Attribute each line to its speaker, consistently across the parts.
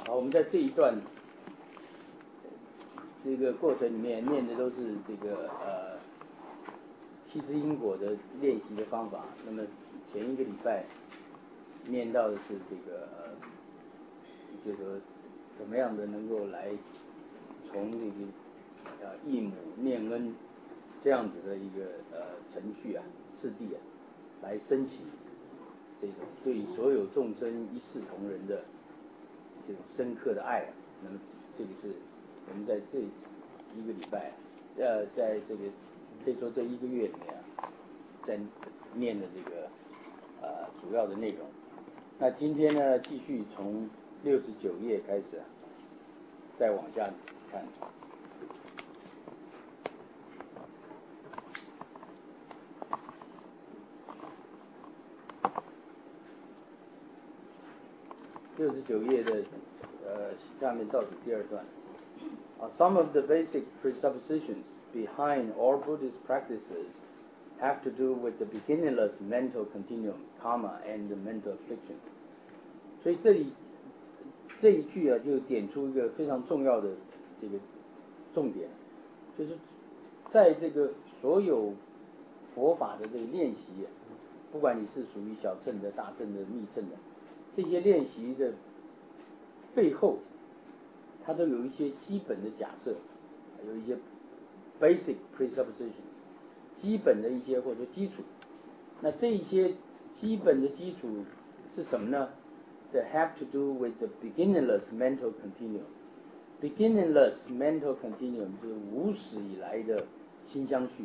Speaker 1: 好，我们在这一段这个过程里面念的都是这个七支因果的练习的方法。那么前一个礼拜念到的是这个就是说怎么样的能够来从这个忆母念恩这样子的一个程序啊次第啊，来升起这种对所有众生一视同仁的这种深刻的爱啊。那么这个是我们在这一个礼拜在这个可以说这一个月里面在念的这个主要的内容。那今天呢，继续从69页开始再往下看。69页的下面倒数第二段。Some of the basic presuppositions behind all Buddhist practices have to do with the beginningless mental continuum, karma, and the mental afflictions. 所以这一句啊，就点出一个非常重要的这个重点，就是在这个所有佛法的这个练习不管你是属于小乘的、大乘的、密乘的，这些练习的背后，它都有一些基本的假设，有一些 basic presuppositions， 基本的一些或者说基础。那这一些基本的基础是什么呢？That have to do with the beginningless mental continuum. Beginningless mental continuum 就是无始以来的心相续，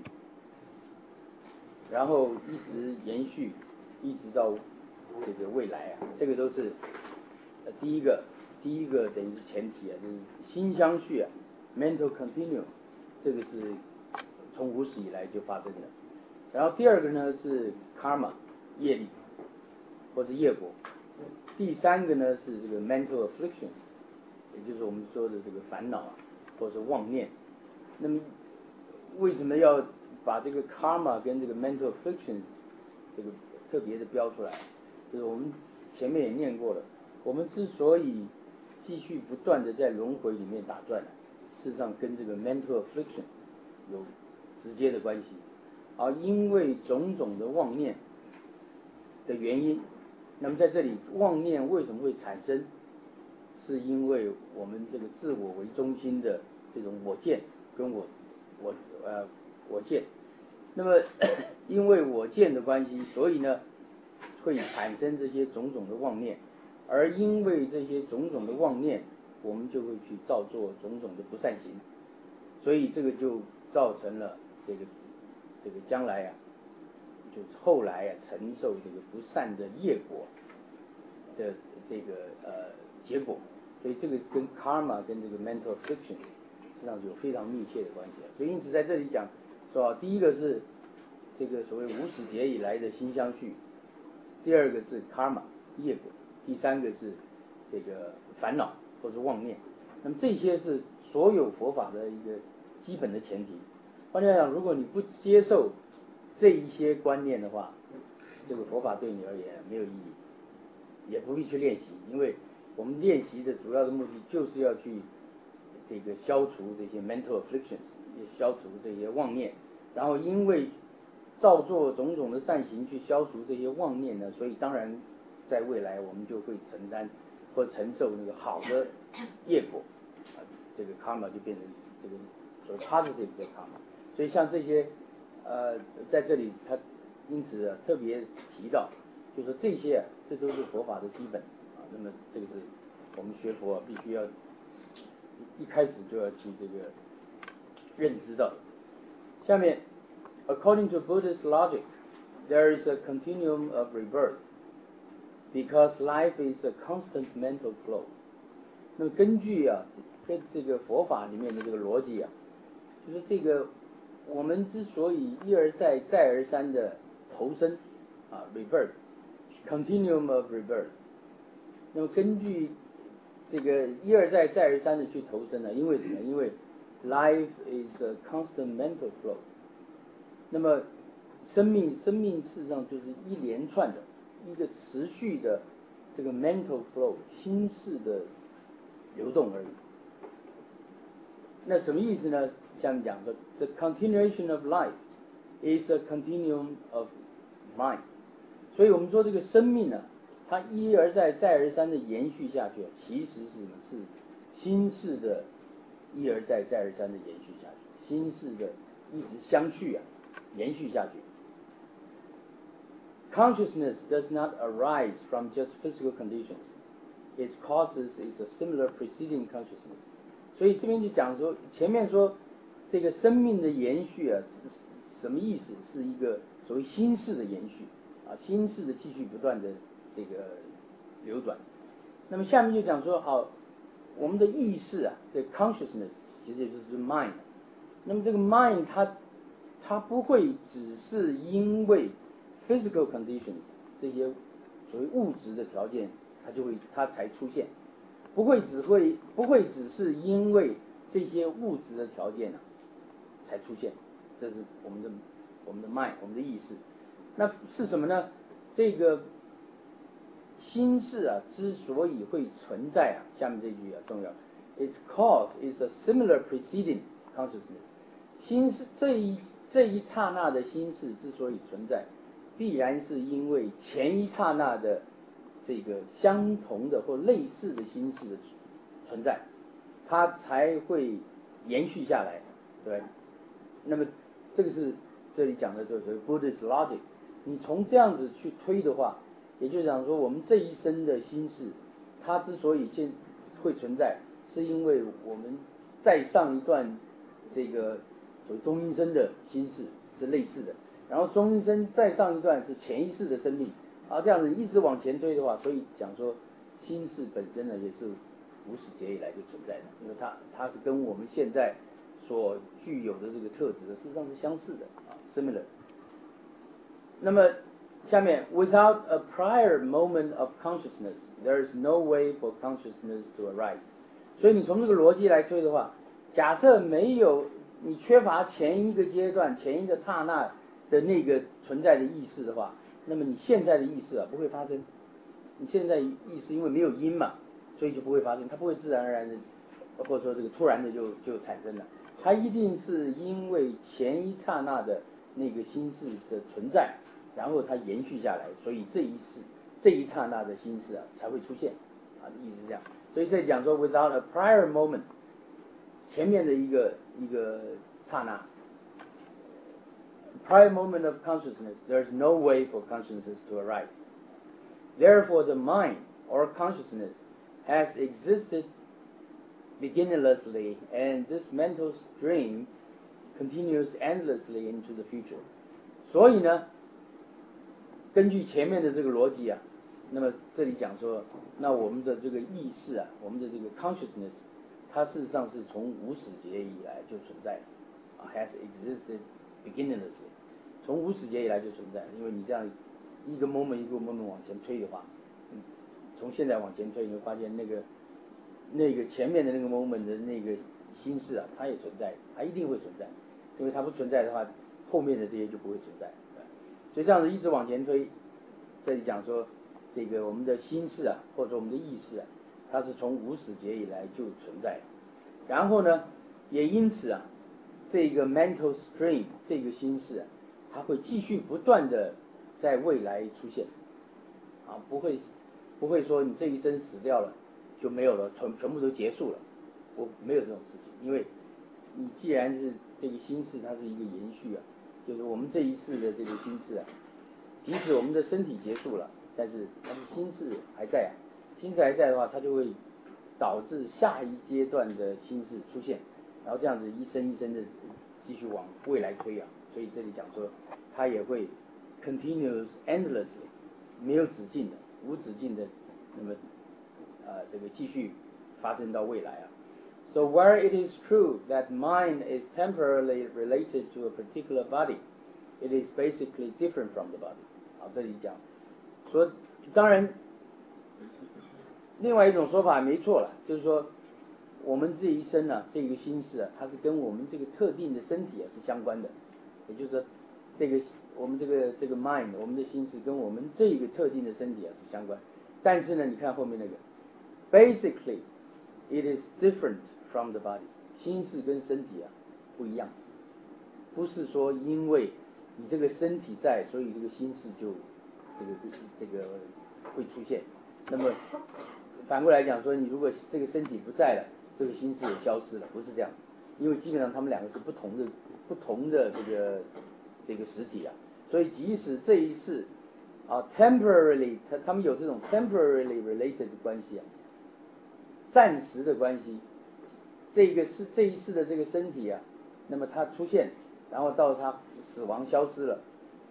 Speaker 1: 然后一直延续，一直到这个未来啊，这个都是第一个等于是前提啊，就是心相续啊 ，mental continuum， 这个是从无始以来就发生的。然后第二个呢是 karma 业力或者业果。第三个呢是这个 mental affliction， 也就是我们说的这个烦恼或者妄念。那么为什么要把这个 karma 跟这个 mental affliction 这个特别的标出来？就是我们前面也念过了，我们之所以继续不断的在轮回里面打转，事实上跟这个 mental affliction 有直接的关系。因为种种的妄念的原因，那么在这里妄念为什么会产生？是因为我们这个自我为中心的这种我见跟我见。那么因为我见的关系，所以呢会产生这些种种的妄念，而因为这些种种的妄念，我们就会去造作种种的不善行，所以这个就造成了这个将来啊，就是后来啊承受这个不善的业果的这个结果。所以这个跟 karma 跟这个 mental affliction 实际上有非常密切的关系。所以因此在这里讲说，第一个是这个所谓无始劫以来的心相续，第二个是 karma 业果，第三个是这个烦恼或者妄念。那么这些是所有佛法的一个基本的前提。换句话讲，如果你不接受这一些观念的话，这个佛法对你而言没有意义，也不必去练习。因为我们练习的主要的目的就是要去这个消除这些 mental afflictions， 消除这些妄念，然后因为造作种种的善行去消除这些妄念呢，所以当然在未来我们就会承担或承受那个好的业果这个 karma 就变成这个所谓 positive 的 karma。所以像这些在这里他因此特别提到，就是说这些这都是佛法的基本那么这个是我们学佛必须要一开始就要去这个认知到。下面 according to Buddhist logic, there is a continuum of rebirth because life is a constant mental flow。 那么根据跟这个佛法里面的这个逻辑就是这个我们之所以一而再再而三的投生rebirth continuum of rebirth， 那么根据这个一而再再而三的去投生因为什么？因为 life is a constant mental flow。 那么生命事实上就是一连串的一个持续的这个 mental flow 心事的流动而已。那什么意思呢？像讲说 ，the continuation of life is a continuum of mind。所以我们说这个生命呢，它一而再再而三的延续下去，其实是什么？是心事的一而再再而三的延续下去，心事的一直相续啊，延续下去。Consciousness does not arise from just physical conditions. Its causes is a similar preceding consciousness. 所以这边就讲说，前面说这个生命的延续啊，什么意思？是一个所谓心事的延续啊，心事的继续不断的这个流转。那么下面就讲说，好，我们的意识啊，这 consciousness 其实就是 mind。那么这个 mind 它不会只是因为 physical conditions 这些所谓物质的条件，它才出现，不会只是因为这些物质的条件才出现，这是我们的 mind 我们的意识。那是什么呢？这个心事啊之所以会存在啊，下面这句重要 ，its cause is a similar preceding consciousness。心事这一刹那的心事之所以存在，必然是因为前一刹那的这个相同的或类似的心事的存在，它才会延续下来，对。那么这个是这里讲的就是 Buddhist logic。你从这样子去推的话，也就是讲说，我们这一生的心事，它之所以会存在，是因为我们再上一段这个所谓中阴身的心事是类似的，然后中阴身再上一段是前一世的生命，这样子一直往前推的话，所以讲说心事本身呢也是无始劫以来就存在的，因为它是跟我们现在所具有的这个特质的事实上是相似的similar。那么下面 without a prior moment of consciousness, there is no way for consciousness to arise。 所以你从这个逻辑来推的话，假设没有你缺乏前一个阶段前一个刹那的那个存在的意识的话，那么你现在的意识不会发生。你现在意识因为没有因嘛，所以就不会发生，它不会自然而然的或者说这个突然的就产生了，它一定是因为前一刹那的那个心事的存在，然后它延续下来，所以这一刹那的心事才会出现意思是这样。所以在讲说 without a prior moment， 前面的一个刹那 prior moment of consciousness, there is no way for consciousness to arise. Therefore the mind or consciousness has existed beginninglessly, and this mental stream continues endlessly into the future. 所以呢，根据前面的这个逻辑那么这里讲说，那我们的这个意识我们的这个 consciousness， 它事实上是从无始劫以来就存在has existed beginninglessly， 从无始劫以来就存在。因为你这样一个 moment 一个 moment 往前推的话，从现在往前推，你会发现那个前面的那个 moment 的那个心事它也存在，它一定会存在，因为它不存在的话，后面的这些就不会存在。所以这样子一直往前推，这里讲说这个我们的心事或者我们的意识它是从无始劫以来就存在。然后呢，也因此这个 mental stream 这个心事它会继续不断的在未来出现不会说你这一生死掉了就没有了，全部都结束了，没有这种事情。因为你既然是这个心事，它是一个延续就是我们这一世的这个心事即使我们的身体结束了，但是心事还在心事还在的话，它就会导致下一阶段的心事出现，然后这样子一生一生的继续往未来推所以这里讲说它也会 continues endlessly， 没有止境的，无止境的，那么这个继续发生到未来So where it is true that mind is temporarily related to a particular body, it is basically different from the body。 这里讲说，当然另外一种说法没错了，就是说我们这一生这个心事它是跟我们这个特定的身体是相关的，也就是说这个我们这个 mind 我们的心事跟我们这个特定的身体是相关。但是呢，你看后面那个 basically it is different from the body。心事跟身体啊不一样，不是说因为你这个身体在，所以这个心事就这个会出现。那么反过来讲说，你如果这个身体不在了，这个心事也消失了，不是这样。因为基本上他们两个是不同的这个实体啊，所以即使这一世啊 temporarily， 他们有这种 temporarily related 的关系啊，暂时的关系。这一世的这个身体啊，那么它出现，然后到它死亡消失了，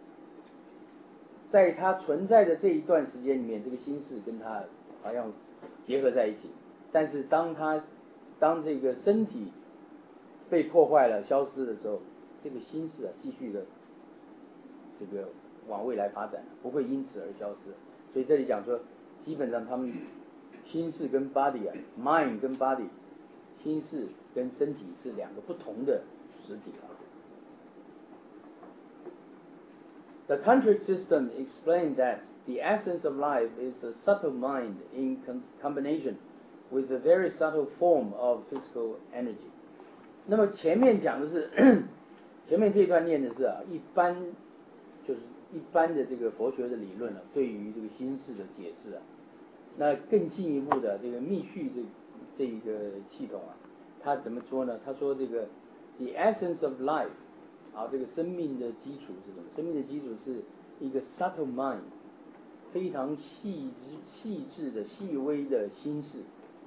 Speaker 1: 在它存在的这一段时间里面，这个心事跟它好像结合在一起。但是当这个身体被破坏了、消失的时候，这个心事啊继续的这个往未来发展，不会因此而消失。所以这里讲说，基本上他们心事跟 body 啊 ，mind 跟 body， 心事跟身体是两个不同的实体啊。The tantric system explained that the essence of life is a subtle mind in combination with a very subtle form of physical energy。那么前面讲的是前面这一段念的是啊，一般的这个佛学的理论啊，对于这个心事的解释啊，那更进一步的这个密续这一个系统啊，他怎么说呢？他说这个 the essence of life 啊，这个生命的基础是什么？生命的基础是一个 subtle mind， 非常细致的细微的心事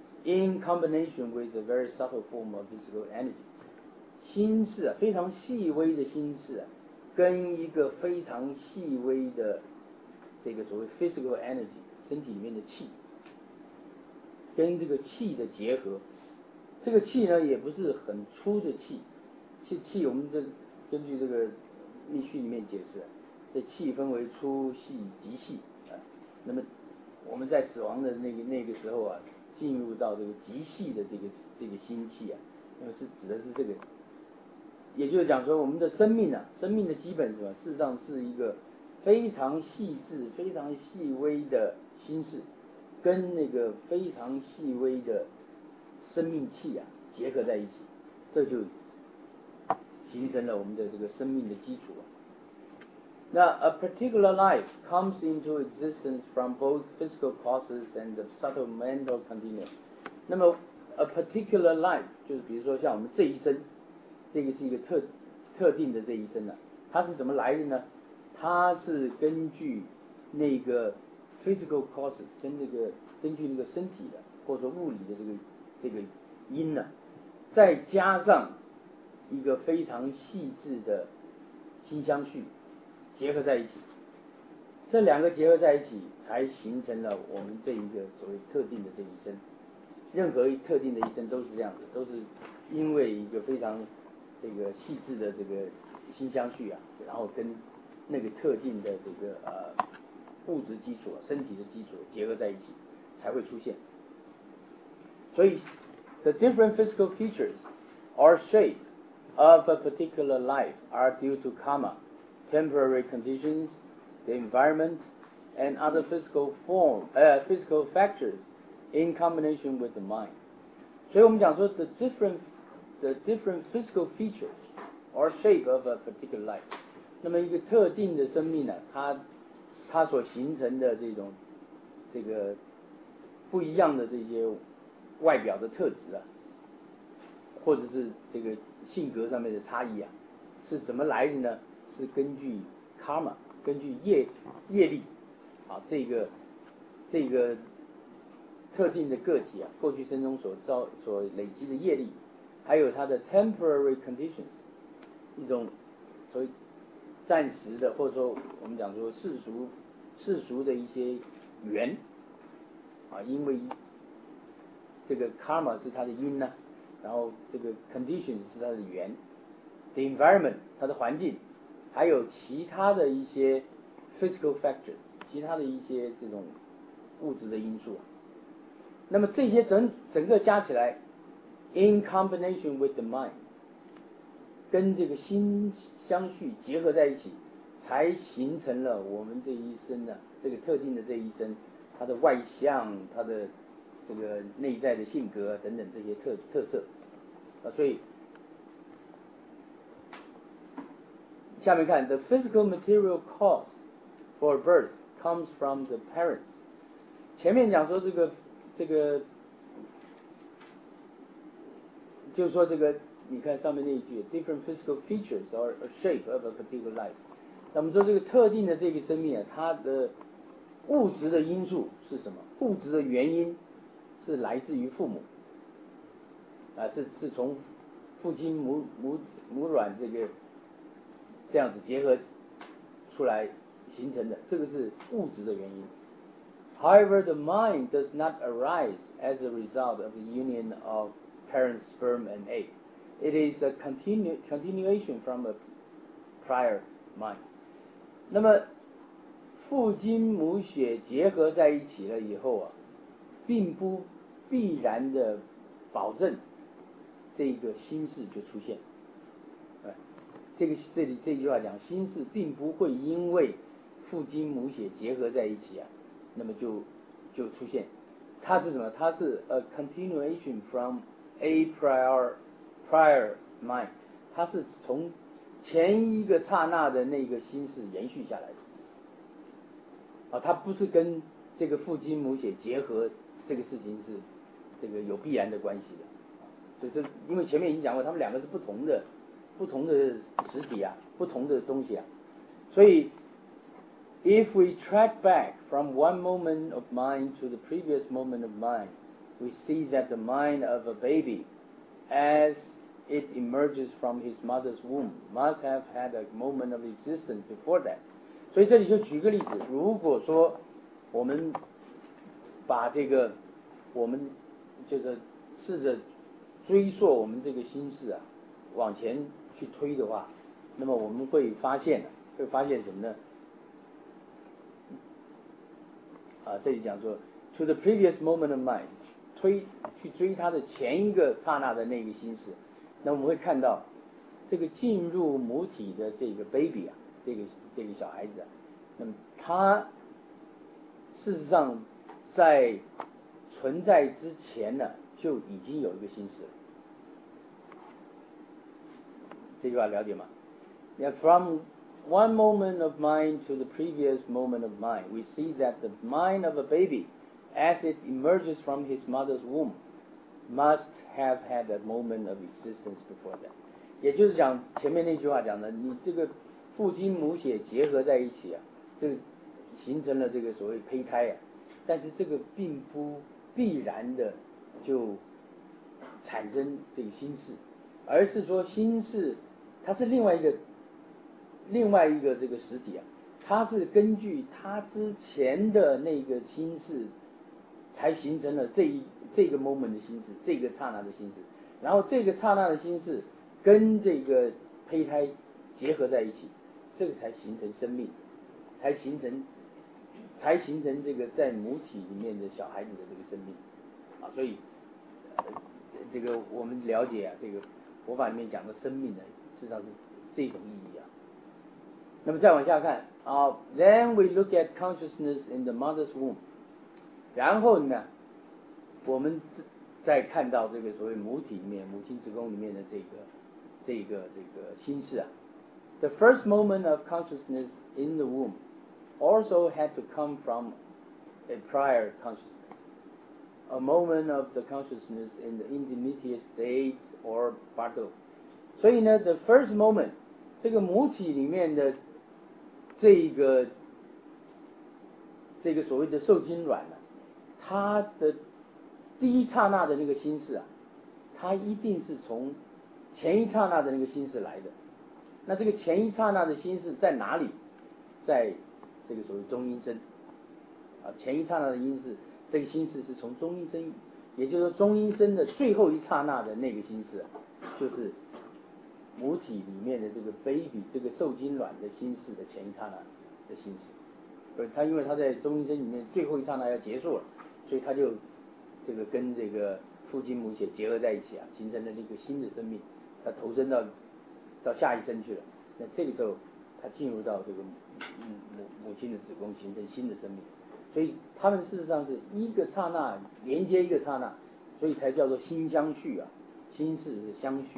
Speaker 1: in combination with a very subtle form of physical energy。 心事啊，非常细微的心事啊，跟一个非常细微的这个所谓 physical energy 身体里面的气，跟这个气的结合。这个气呢，也不是很粗的气，气我们根据这个密续里面解释，这气分为粗细极细啊。那么我们在死亡的那个时候啊，进入到这个极细的这个心气啊，那么是指的是这个。也就是讲说，我们的生命啊，生命的基本是吧，事实上是一个非常细致、非常细微的心事，跟那个非常细微的生命气啊结合在一起，这就形成了我们的这个生命的基础啊。那 a particular life comes into existence from both physical causes and the subtle mental continuum。那么 a particular life 就是比如说像我们这一生。这个是一个特定的这一生啊，它是怎么来的呢？它是根据那个 physical causes， 根据那个身体的或者说物理的这个因呢，再加上一个非常细致的心相续结合在一起，这两个结合在一起，才形成了我们这一个所谓特定的这一生。任何特定的一生都是这样子，都是因为一个非常这个细致的这个心相续啊，然后跟那个特定的这个物质基础、身体的基础结合在一起，才会出现。所以 the different physical features or shape of a particular life are due to karma, temporary conditions, the environment, and other physical factors in combination with the mind。 所以我们讲说 the different physical features or shape of a particular life， 那么一个特定的生命呢，它所形成的这个不一样的这些外表的特质啊，或者是这个性格上面的差异啊，是怎么来的呢？是根据 karma， 根据业力啊，这个特定的个体啊，过去生中所累积的业力，还有它的 temporary conditions， 一种所谓暂时的，或者说我们讲说世俗的一些缘啊，因为这个 karma 是它的因呢，然后这个 conditions 是它的缘 ，the environment 它的环境，还有其他的一些 physical factors， 其他的一些这种物质的因素。那么这些整个加起来 ，in combination with the mind， 跟这个心相续结合在一起，才形成了我们这一生呢，这个特定的这一生，它的外相，它的这个内在的性格等等这些特色所以下面看 the physical material cause for birth comes from the parents。前面讲说这个就是说这个你看上面那一句 different physical features or a shape of a particular life。那么说这个特定的这个生命它的物质的因素是什么？物质的原因是来自于父母是从父精母卵这样子结合出来形成的，这个是物质的原因。However, the mind does not arise as a result of the union of parents' sperm and egg. It is a continuation from a prior mind. 那么父精母血结合在一起了以后并不必然的保证这个心事就出现。这里这句话讲，心事并不会因为父精母血结合在一起那么就出现。它是什么？它是 a continuation from a prior mind。它是从前一个刹那的那个心事延续下来的它不是跟这个父精母血结合这个事情是这个有必然的关系的。所以因为前面已经讲过，他们两个是不同的实体不同的东西所以 if we track back from one moment of mind to the previous moment of mind, we see that the mind of a baby as it emerges from his mother's womb must have had a moment of existence before that。 所以这里就举个例子，如果说我们把这个我们就是试着追溯我们这个心事往前去推的话，那么我们会发现什么呢？这里讲说 to the previous moment of mind， 去追他的前一个刹那的那个心事，那我们会看到这个进入母体的这个 baby 这个小孩子那么他事实上在存在之前呢就已经有一个心事了。这句话了解吗？ From one moment of mind to the previous moment of mind, we see that the mind of a baby, as it emerges from his mother's womb, must have had a moment of existence before that。 也就是讲前面那句话讲的，你这个父精母血结合在一起这个形成了这个所谓胚胎但是这个并不必然的就产生这个心事，而是说心事它是另外一个这个实体它是根据它之前的那个心事才形成了这个 moment 的心事，这个刹那的心事，然后这个刹那的心事跟这个胚胎结合在一起，这个才形成生命，才形成这个在母体里面的小孩子的这个生命所以这个我们了解这个佛法里面讲的生命呢事实上是这种意义那么再往下看then we look at consciousness in the mother's womb。 然后呢我们再看到这个所谓母体里面母亲子宫里面的这个心事The first moment of consciousness in the womb also had to come from a prior consciousness, a moment of the consciousness in the intermediate state or battle。 所以呢 the first moment 这个母体里面的这个所谓的受精卵它的第一刹那的那个心事它一定是从前一刹那的那个心事来的。那这个前一刹那的心事在哪里？在这个所谓中阴身前一刹那的心事，这个心事是从中阴身，也就是说中阴身的最后一刹那的那个心事就是母体里面的这个 baby 这个受精卵的心事的前一刹那的心事。它因为它在中阴身里面最后一刹那要结束了，所以它就这个跟这个父精母血结合在一起形成了一个新的生命，它投身到下一生去了。那这个时候它进入到这个母亲的子宫，形成新的生命。 所以他们事实上是一个刹那连接一个刹那，所以才叫做心相续啊，心事是相续。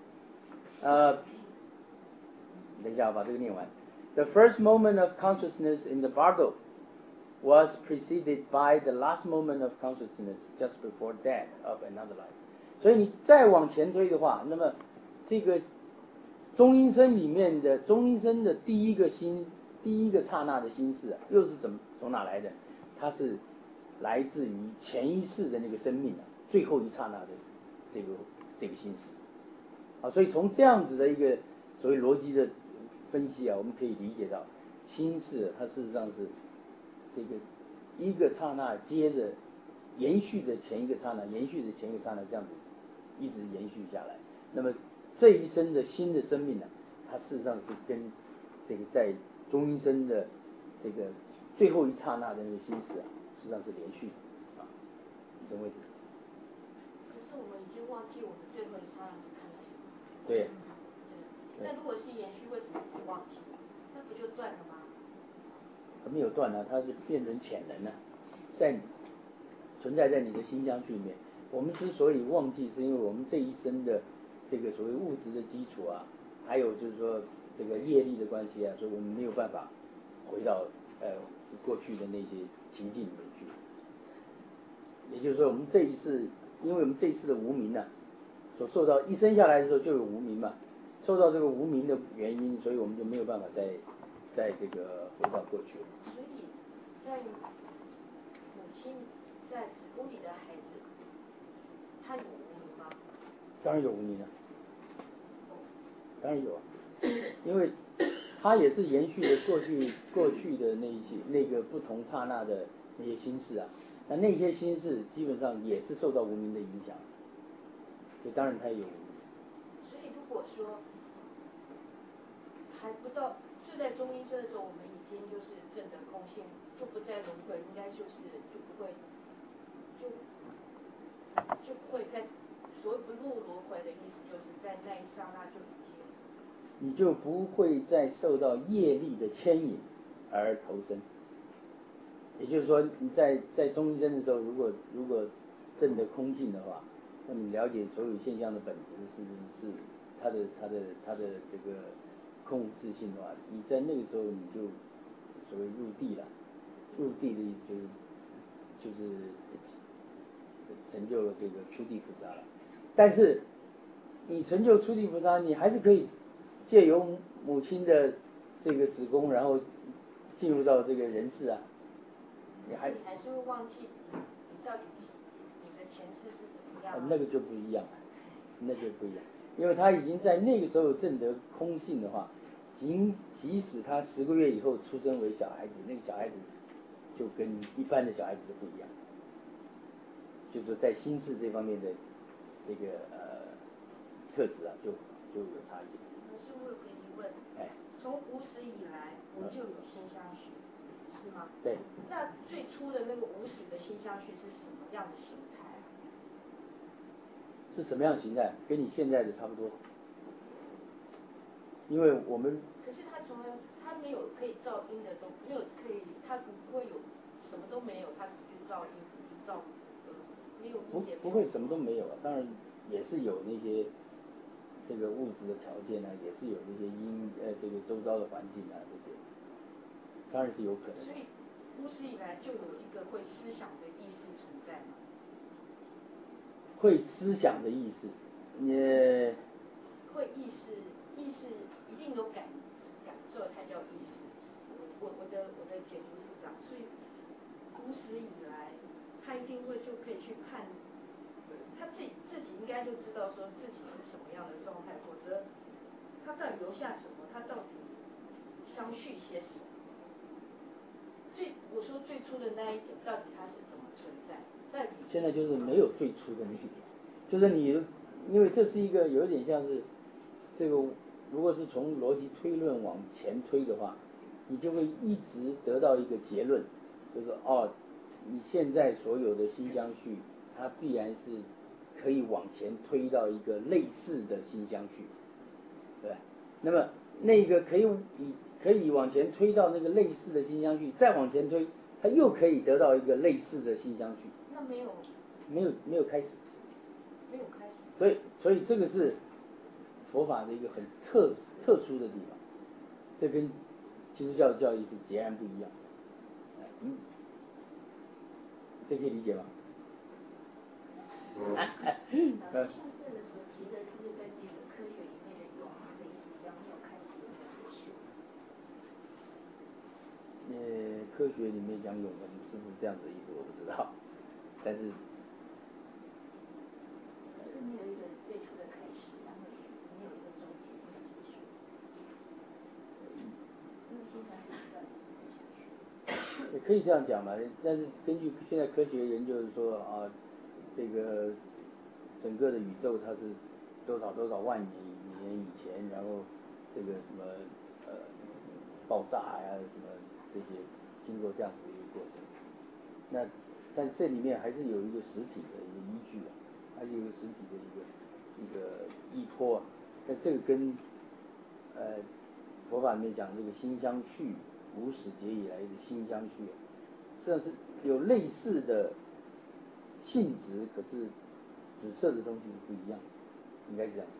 Speaker 1: 等一下，我把这个念完。The first moment of consciousness in the bardo was preceded by the last moment of consciousness just before that of another life。所以你再往前推的话，那么这个中阴身里面的中阴身的第一个刹那的心事啊，又是从哪来的？它是来自于前一世的那个生命啊，最后一刹那的这个心事啊。所以从这样子的一个所谓逻辑的分析啊，我们可以理解到心事它事实上是这个一个刹那接着延续的前一个刹那，延续的前一个刹那，这样子一直延续下来。那么这一生的新的生命呢，它事实上是跟这个在中阴身的这个最后一刹那的那个心事啊，实际上是连续的啊。懂我意思？
Speaker 2: 可是我们已经忘记我们最后一刹那是看到什么？
Speaker 1: 对。
Speaker 2: 那如果是延续，为什么不忘记？那不就断了吗？
Speaker 1: 它没有断啊，它是变成潜能了，存在在你的心相续里面。我们之所以忘记，是因为我们这一生的这个所谓物质的基础啊，还有就是说这个业力的关系啊，所以我们没有办法回到过去的那些情境里面去。也就是说，我们这一次，因为我们这一次的无明呢，所受到一生下来的时候就有无明嘛，受到这个无明的原因，所以我们就没有办法在这个回到过去。
Speaker 2: 所以在母亲在子宫里的孩子，他有无明吗？
Speaker 1: 当然有无明啊，当然有啊，因为它也是延续了过去的那个不同刹那的那些心事啊，那些心事基本上也是受到无明的影响，所以当然它也有无明。
Speaker 2: 所以如果说还不到就在中阴身的时候，我们已经就是证得空性，就不再轮回，应该就是就不会就不会在所谓不入轮回的意思，就是在那一刹那就已经
Speaker 1: 你就不会再受到业力的牵引而投生。也就是说，你在中阴身的时候，如果证得空性的话，那你了解所有现象的本质是它的这个空无自性的话，你在那个时候你就所谓入地了。入地的意思就是成就了这个初地菩萨了。但是你成就初地菩萨，你还是可以借由母亲的这个子宫，然后进入到这个人世啊。
Speaker 2: 你还是会忘记你到底你的前世是怎么样？
Speaker 1: 那个就不一样了，那就不一样，因为他已经在那个时候证得空性的话，即使他10个月以后出生为小孩子，那个小孩子就跟一般的小孩子都不一样，就是说在心智这方面的这个特质啊，就有差异。
Speaker 2: 可是我有个疑问，从无始以来我们就有心相续，是吗？
Speaker 1: 对。
Speaker 2: 那最初的那个无始的心相续是什么样的形态啊？
Speaker 1: 是什么样的形态？跟你现在的差不多。因为我们
Speaker 2: 可是他没有可以造因的东西，没有可以，他不会有什么都没有，他怎么去造因，怎么去造没有因也
Speaker 1: 不会什么都没有啊，当然也是有那些这个物质的条件啊，也是有那些这个周遭的环境啊，这些当然是有可能。
Speaker 2: 所以无始以来就有一个会思想的意识存在吗？
Speaker 1: 会思想的意识，
Speaker 2: 会意识一定有感受才叫意识。我的解读是这样，所以无始以来他一定会就可以去判，他自己应该就知道说自己是什么样的状态，否则他到底留下什么，他到底相续些什么？我说最初的那一点到底它是怎么存在？
Speaker 1: 现在就是没有最初的那一点，就是你因为这是一个有点像是这个，如果是从逻辑推论往前推的话，你就会一直得到一个结论，就是你现在所有的心相续，它必然是可以往前推到一个类似的心相续，对吧？那么那个可以往前推到那个类似的心相续，再往前推， 它又可以得到一个类似的心相续。
Speaker 2: 那没有
Speaker 1: 开始。
Speaker 2: 没有开始。
Speaker 1: 所以这个是佛法的一个很特殊的地方，这跟基督教的教义是截然不一样。这可以理解吗？
Speaker 3: 上次的时候提的是跟那个科学里面的永恒的意思一样，没有开始有结束。
Speaker 1: 科学里面讲永恒是不是这样子的意思我不知道，但是
Speaker 3: 就是没有一个最初的开始，然后也没有一个终结，没有结束。因为心想事成下去。
Speaker 1: 也可以这样讲嘛，但是根据现在科学研究说啊，这个整个的宇宙它是多少万年以前，然后这个什么爆炸呀什么这些，经过这样子的一个过程。那但这里面还是有一个实体的一个依据啊，还是有一个实体的一个依托啊。那这个跟佛法里面讲这个心相续，无始劫以来的心相续，实际上是有类似的性质，可是紫色的东西是不一样的，应该是这样。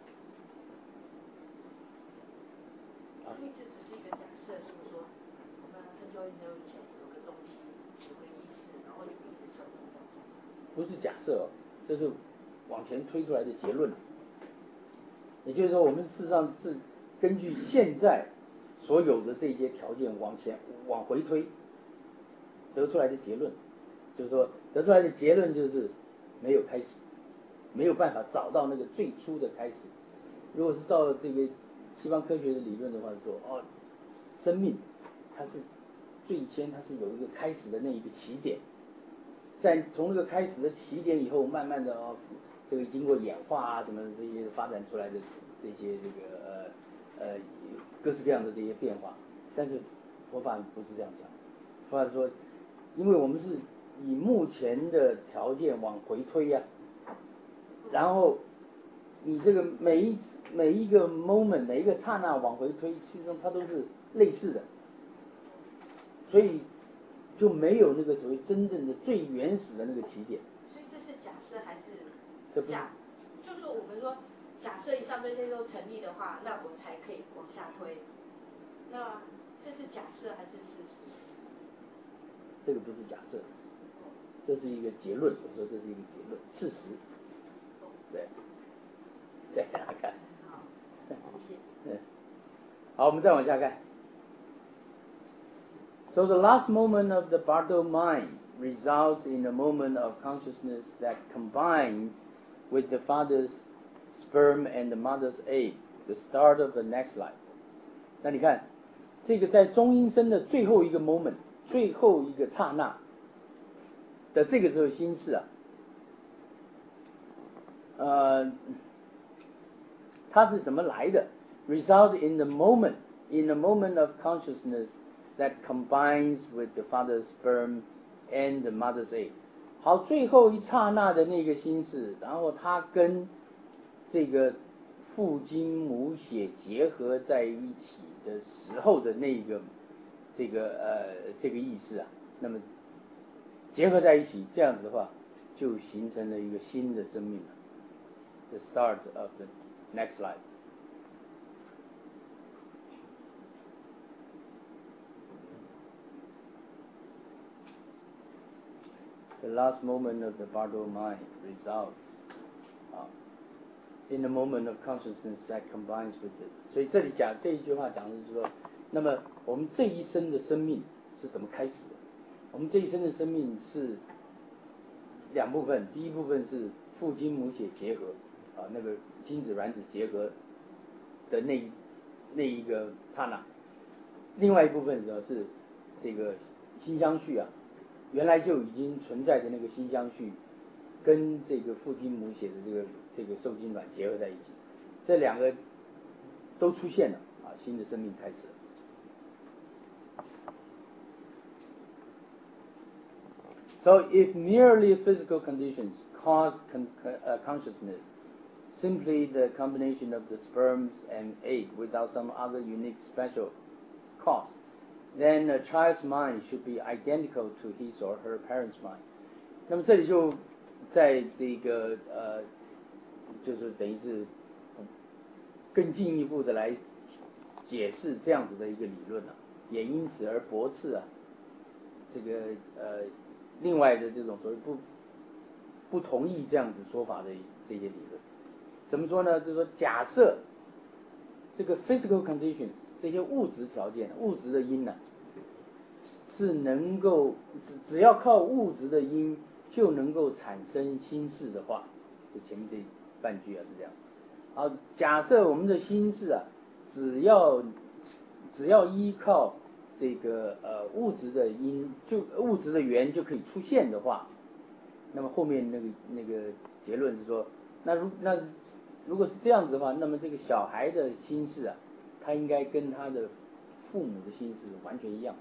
Speaker 2: 所以这只是一个假设，就是说我们很久以前有个东西，有个意识，然后就一直存在。
Speaker 1: 不是假设哦，这是往前推出来的结论。也就是说，我们事实上是根据现在所有的这些条件往回推得出来的结论，就是说得出来的结论就是没有开始，没有办法找到那个最初的开始。如果是照这个西方科学的理论的话，说生命它是最先它是有一个开始的那一个起点，在从那个开始的起点以后，慢慢的这个经过演化啊什么这些发展出来的这些这个各式各样的这些变化。但是佛法不是这样讲，佛法说，因为我们是以目前的条件往回推呀，然后你这个每一个 moment 每一个刹那往回推，其实上它都是类似的，所以就没有那个所谓真正的最原始的那个起点。
Speaker 2: 所以这是假设还是
Speaker 1: 假？
Speaker 2: 就是说我们说假设以上这些都成立的话，那我才可以往下推。那这是假设还是事实？
Speaker 1: 这个不是假设，这是一个结论。我说这是一个结论，事实。对，再想想看。
Speaker 2: 好，谢谢。
Speaker 1: 好，我们再往下看。So the last moment of the Bardo mind results in a moment of consciousness that combines with the father's sperm and the mother's egg, the start of the next life. 那你看，这个在中阴身的最后一个 moment， 最后一个刹那的这个时候心事啊，它是怎么来的 ？Result in the moment of consciousness that combines with the father's sperm and the mother's egg。好，最后一刹那的那个心事，然后它跟这个父精母血结合在一起的时候的那个这个意识啊，那么结合在一起，这样子的话，就形成了一个新的生命了。The start of the next life. The last moment of the Bardo mind results in the moment of consciousness that combines with it. 所以这里讲这一句话讲的是说，那么我们这一生的生命是怎么开始的？我们这一生的生命是两部分，第一部分是父精母血结合那个精子卵子结合的那一个刹那，另外一部分呢是这个心相续啊，原来就已经存在的那个心相续，跟这个父精母血的这个受精卵结合在一起，这两个都出现了新的生命开始了。So if merely physical conditions cause consciousness, simply the combination of the sperms and egg without some other unique special cause, then a child's mind should be identical to his or her parents' mind。那么这里就在这个就是等于是更进一步的来解释这样子的一个理论了，也因此而驳斥这个另外的这种所谓不同意这样子说法的这些理论。怎么说呢？就是说，假设这个 physical conditions 这些物质条件、物质的因呢，是能够只要靠物质的因就能够产生心事的话，就前面这半句啊是这样。好，假设我们的心事啊，只要依靠这个物质的因，就物质的缘就可以出现的话，那么后面那个结论是说，那如果是这样子的话，那么这个小孩的心事啊，他应该跟他的父母的心事完全一样，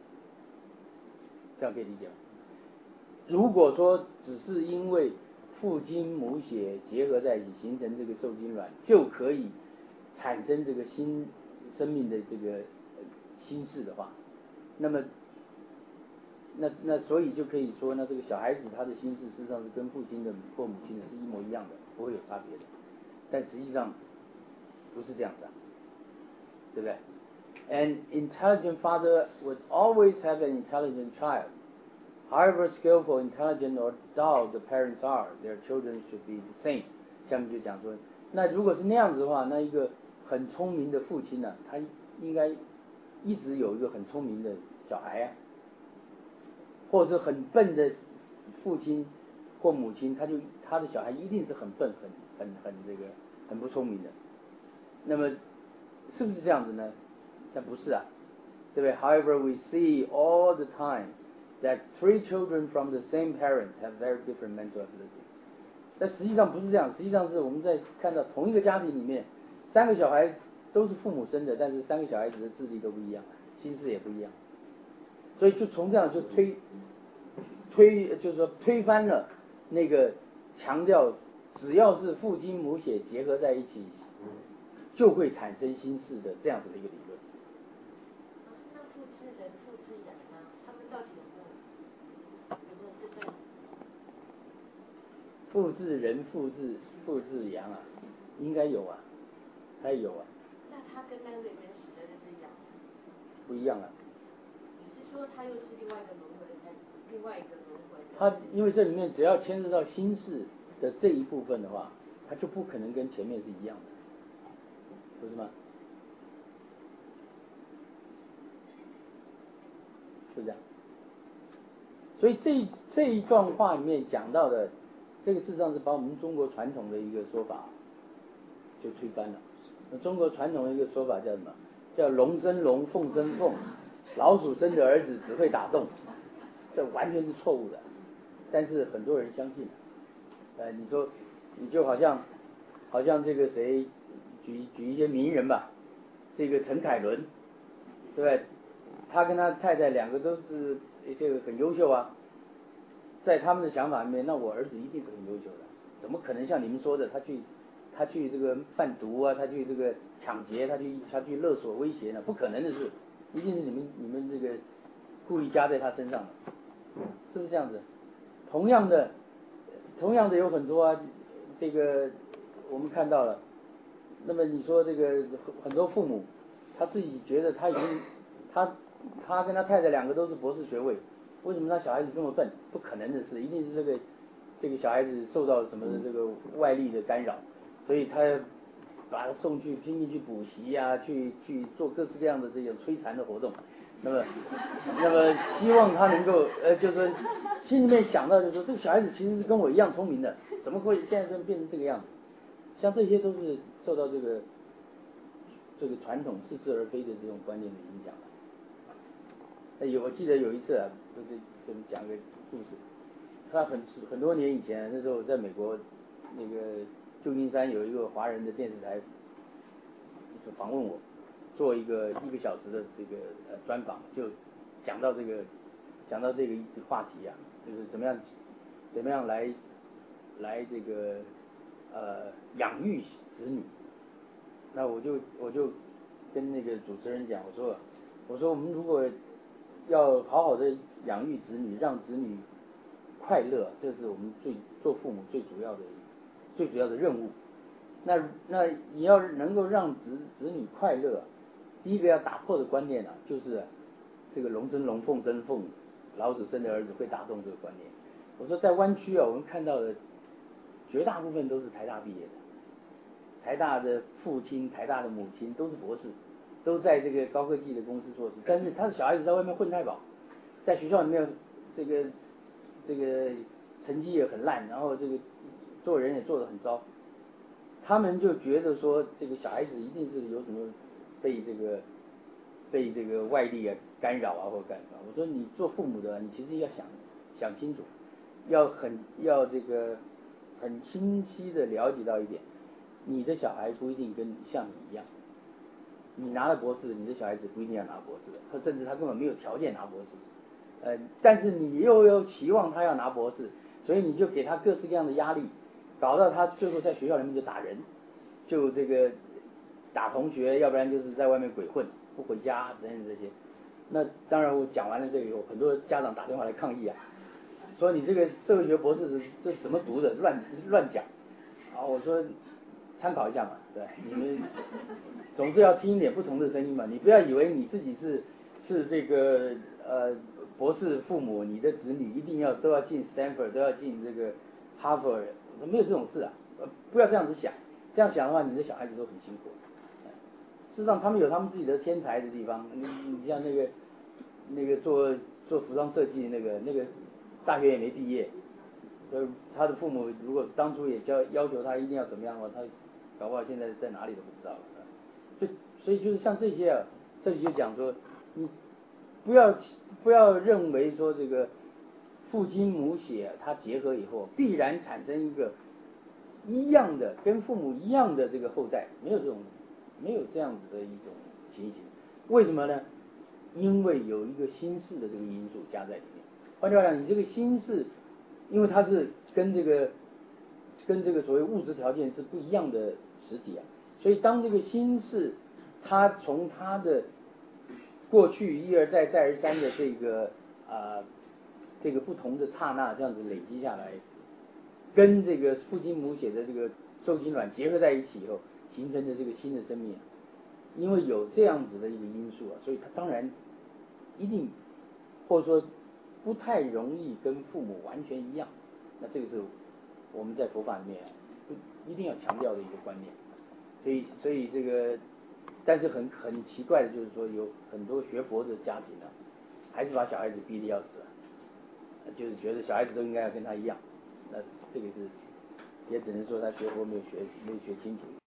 Speaker 1: 这样可以理解吗？如果说只是因为父精母血结合在一起形成这个受精卵，就可以产生这个生命的这个心事的话，那么那所以就可以说呢，这个小孩子他的心事事实上是跟父亲的或母亲的是一模一样的，不会有差别的。但实际上不是这样的，对不对？An intelligent father would always have an intelligent child. However skillful, intelligent, or dull the parents are, their children should be the same. 下面就讲说，那如果是那样子的话，那一个很聪明的父亲呢，他应该一直有一个很聪明的小孩啊，或者是很笨的父亲或母亲，他的小孩一定是很笨、很不聪明的。那么是不是这样子呢？但不是啊，对不对 ？However, we see all the time that 3 children from the same parents have very different mental abilities. 但实际上不是这样，实际上是我们在看到同一个家庭里面，3个小孩都是父母生的，但是3个小孩子的智力都不一样，心思也不一样。所以就从这样就就是说推翻了那个强调只要是父精母血结合在一起就会产生心事的这样子的一个理论。
Speaker 3: 老师，那复制人、复制羊呢？他们到底有没有这份？
Speaker 1: 复制人、复制羊啊，应该有啊，还有啊。
Speaker 3: 那他跟那个原始的那只羊
Speaker 1: 不一样啊。
Speaker 3: 你是说他又是另外一个轮回，另外一个轮回？
Speaker 1: 他因为这里面只要牵涉到心事的这一部分的话，他就不可能跟前面是一样的，不是吗？是这样。所以这一段话里面讲到的，这个事实上是把我们中国传统的一个说法就推翻了。中国传统的一个说法叫什么？叫龙生龙，凤生凤，老鼠生的儿子只会打洞，这完全是错误的。但是很多人相信，你说你就好像这个谁举一些名人吧，这个陈凯伦，对不对？他跟他太太两个都是这个很优秀啊，在他们的想法里面，那我儿子一定是很优秀的，怎么可能像你们说的，他去这个贩毒啊，他去这个抢劫，他去勒索威胁呢？不可能的事，一定是你们这个故意加在他身上的，是不是这样子？同样的有很多啊，这个我们看到了。那么你说这个很多父母，他自己觉得他已经他跟他太太两个都是博士学位，为什么他小孩子这么笨？不可能的事，一定是这个小孩子受到什么的这个外力的干扰，所以他把他送去拼命去补习啊，去做各式各样的这种摧残的活动。那么希望他能够就是说心里面想到就是说这个小孩子其实是跟我一样聪明的，怎么会现在变成这个样子？像这些都是受到这个传统似是而非的这种观念的影响。我记得有一次啊，就是讲个故事，他很多年以前，那时候在美国那个旧金山有一个华人的电视台就访问我，做一个1个小时的这个专访，就讲到这个话题啊，就是怎么样来这个养育子女。那我就跟那个主持人讲，我说我说我们如果要好好的养育子女，让子女快乐，这是我们做父母最主要的任务。那你要能够让子女快乐，第一个要打破的观念就是这个龙生龙，凤生凤，老子生的儿子会打动这个观念。我说在湾区我们看到的绝大部分都是台大毕业的，台大的父亲、台大的母亲都是博士，都在这个高科技的公司做事，但是他的小孩子在外面混太饱，在学校里面这个成绩也很烂，然后这个做人也做得很糟，他们就觉得说这个小孩子一定是有什么被这个外力干扰或干嘛。我说你做父母的，你其实要想清楚，要这个很清晰的了解到一点，你的小孩不一定像你一样，你拿了博士，你的小孩子不一定要拿博士的，他甚至他根本没有条件拿博士，但是你又期望他要拿博士，所以你就给他各式各样的压力，搞到他最后在学校里面就打人，就这个打同学，要不然就是在外面鬼混，不回家等等这些。那当然我讲完了这个以后，很多家长打电话来抗议说你这个社会学博士这怎么读的，乱讲。我说参考一下嘛，对，你们总是要听一点不同的声音嘛，你不要以为你自己是这个博士父母，你的子女一定都要进 Stanford， 都要进这个哈佛，没有这种事不要这样子想，这样想的话，你的小孩子都很辛苦。事实上，他们有他们自己的天才的地方，你像那个做服装设计那个大学也没毕业，他的父母如果当初也要求他一定要怎么样的话，他搞不好现在在哪里都不知道了。所以就是像这些这里就讲说，你不要认为说这个父精母血它结合以后必然产生一个一样的跟父母一样的这个后代，没有这样子的一种情形。为什么呢？因为有一个心事的这个因素加在里面。换句话讲，你这个心事，因为它是跟这个所谓物质条件是不一样的实体所以当这个心事它从它的过去一而再再而三的这个不同的刹那这样子累积下来，跟这个父精母血的这个受精卵结合在一起以后形成的这个新的生命，因为有这样子的一个因素所以它当然一定或者说不太容易跟父母完全一样。那这个是我们在佛法里面一定要强调的一个观念。所以这个，但是很奇怪的就是说，有很多学佛的家庭还是把小孩子逼得要死就是觉得小孩子都应该要跟他一样。那这个是也只能说他学佛没有学清楚。